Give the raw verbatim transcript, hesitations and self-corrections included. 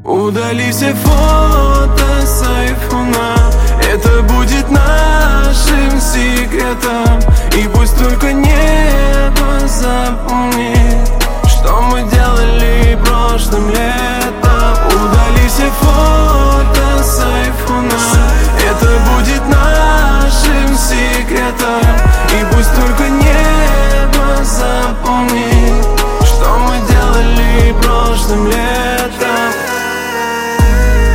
Удали все фото с айфона, это будет нашим секретом. И пусть только не